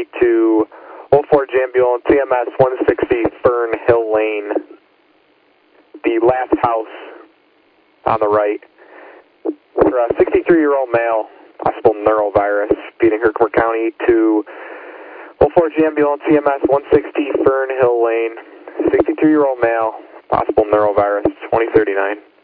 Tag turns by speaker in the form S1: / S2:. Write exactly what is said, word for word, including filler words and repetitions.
S1: to Wolf Forge Ambulance, C M S one sixty Fern Hill Lane, the last house on the right. For a sixty-three-year-old male, possible neurovirus, beating Herkimer County to Wolf Forge Ambulance, C M S one sixty Fern Hill Lane, sixty-two-year-old male, possible neurovirus, twenty thirty-nine.